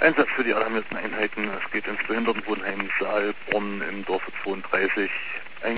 Einsatz für die alarmierten Einheiten. Es geht ins Behindertenwohnheim Saalbronn im Dorf 32.